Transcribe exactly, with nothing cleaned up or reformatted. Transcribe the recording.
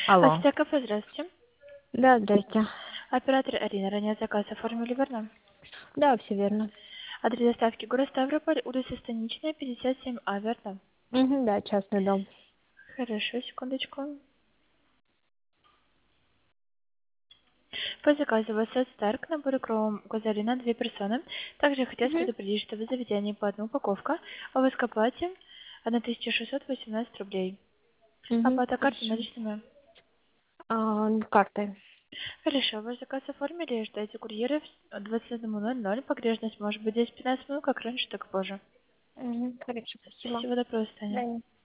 Алло. Ассистент кафе, здравствуйте. Да, здрасте. Оператор Арина, ранее заказ оформили, верно? Да, все верно. Адрес доставки город Ставрополь, улица Станичная, пятьдесят семь А, верно? Угу, да, частный дом. Хорошо, секундочку. По заказу вас Старк, набор кром указали на две персоны. Также хотелось Угу. предупредить, что в заведении по одной упаковка, а в эскоплате тысяча шестьсот восемнадцать рублей. Угу, Оплата карты хорошо. наличными. А, картой. Хорошо, ваш заказ оформили, ждайте курьера в двадцать один ноль ноль. Погрежность может быть десять-пятнадцать минут, как раньше, так и позже. Угу, хорошо, спасибо. Всего доброго, До Таня. свидания.